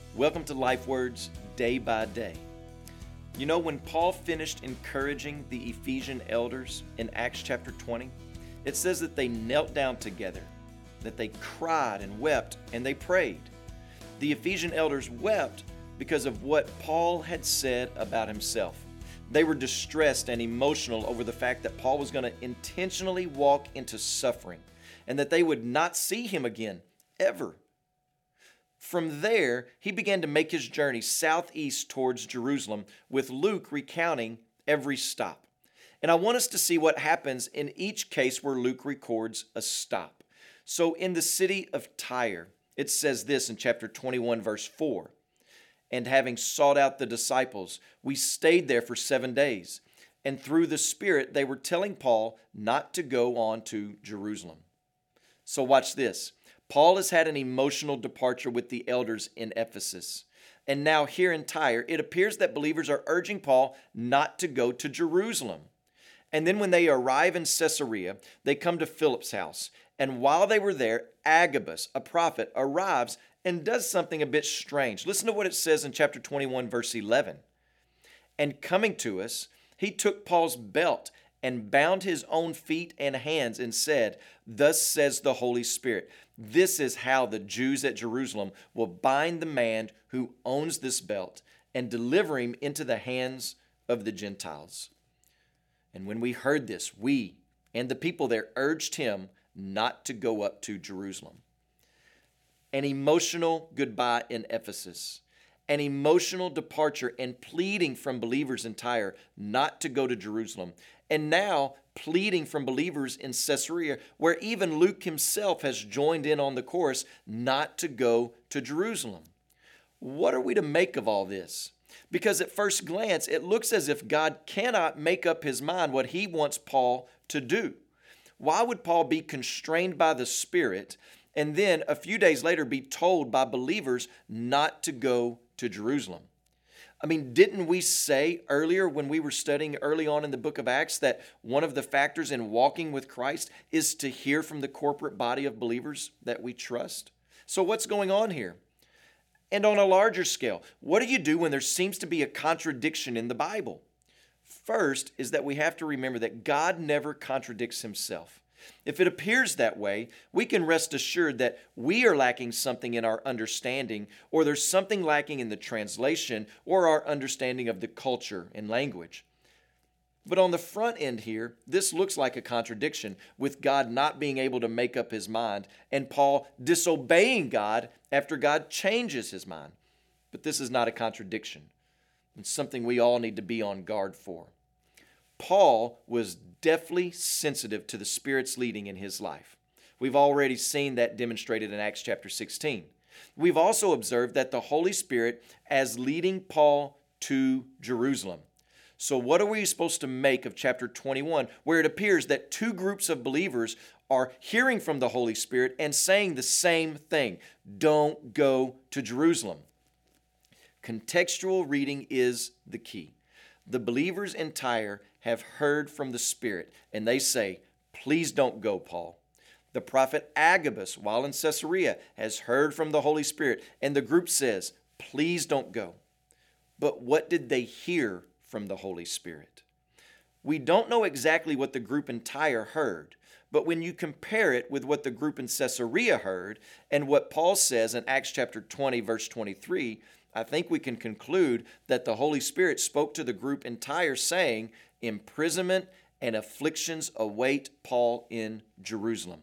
Welcome to Life Words Day by Day. You know, when Paul finished encouraging the Ephesian elders in Acts chapter 20, it says that they knelt down together, that they cried and wept, and they prayed. The Ephesian elders wept because of what Paul had said about himself. They were distressed and emotional over the fact that Paul was going to intentionally walk into suffering and that they would not see him again, ever. From there, he began to make his journey southeast towards Jerusalem, with Luke recounting every stop. And I want us to see what happens in each case where Luke records a stop. So in the city of Tyre, it says this in chapter 21, verse 4. And having sought out the disciples, we stayed there for 7 days. And through the Spirit, they were telling Paul not to go on to Jerusalem. So watch this. Paul has had an emotional departure with the elders in Ephesus. And now here in Tyre, it appears that believers are urging Paul not to go to Jerusalem. And then when they arrive in Caesarea, they come to Philip's house. And while they were there, Agabus, a prophet, arrives and does something a bit strange. Listen to what it says in chapter 21, verse 11. And coming to us, he took Paul's belt and bound his own feet and hands and said, "Thus says the Holy Spirit, this is how the Jews at Jerusalem will bind the man who owns this belt and deliver him into the hands of the Gentiles." And when we heard this, we and the people there urged him not to go up to Jerusalem. An emotional goodbye in Ephesus, an emotional departure and pleading from believers in Tyre not to go to Jerusalem, and now pleading from believers in Caesarea, where even Luke himself has joined in on the chorus not to go to Jerusalem. What are we to make of all this? Because at first glance, it looks as if God cannot make up his mind what he wants Paul to do. Why would Paul be constrained by the Spirit and then a few days later be told by believers not to go to Jerusalem? I mean, didn't we say earlier when we were studying early on in the book of Acts that one of the factors in walking with Christ is to hear from the corporate body of believers that we trust? So what's going on here? And on a larger scale, what do you do when there seems to be a contradiction in the Bible? First is that we have to remember that God never contradicts himself. If it appears that way, we can rest assured that we are lacking something in our understanding, or there's something lacking in the translation or our understanding of the culture and language. But on the front end here, this looks like a contradiction, with God not being able to make up his mind and Paul disobeying God after God changes his mind. But this is not a contradiction. It's something we all need to be on guard for. Paul was deftly sensitive to the Spirit's leading in his life. We've already seen that demonstrated in Acts chapter 16. We've also observed that the Holy Spirit as leading Paul to Jerusalem. So what are we supposed to make of chapter 21, where it appears that two groups of believers are hearing from the Holy Spirit and saying the same thing? Don't go to Jerusalem. Contextual reading is the key. The believers in Tyre have heard from the Spirit, and they say, "Please don't go, Paul." The prophet Agabus, while in Caesarea, has heard from the Holy Spirit, and the group says, "Please don't go." But what did they hear from the Holy Spirit? We don't know exactly what the group in Tyre heard, but when you compare it with what the group in Caesarea heard and what Paul says in Acts chapter 20, verse 23, I think we can conclude that the Holy Spirit spoke to the group in Tyre saying, imprisonment and afflictions await Paul in Jerusalem.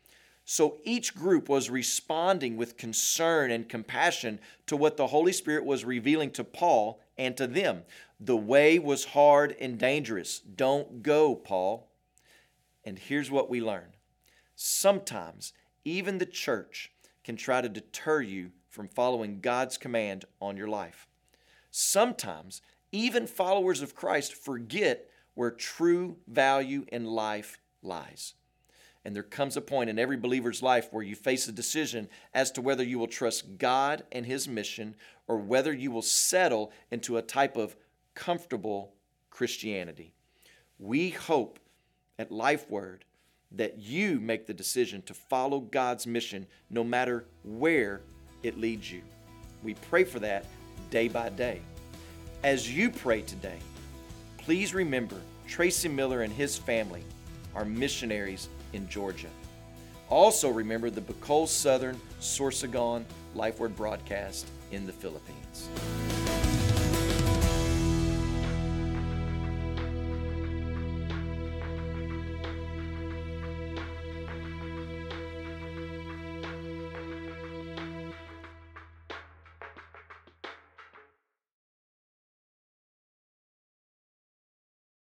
So each group was responding with concern and compassion to what the Holy Spirit was revealing to Paul and to them. The way was hard and dangerous. Don't go, Paul. And here's what we learn. Sometimes even the church can try to deter you from following God's command on your life. Sometimes even followers of Christ forget where true value in life lies. And there comes a point in every believer's life where you face a decision as to whether you will trust God and his mission or whether you will settle into a type of comfortable Christianity. We hope at Life Word that you make the decision to follow God's mission no matter where it leads you. We pray for that day by day. As you pray today, please remember Tracy Miller and his family are missionaries in Georgia. Also remember the Bicol Southern Sorsogon Life Word broadcast in the Philippines.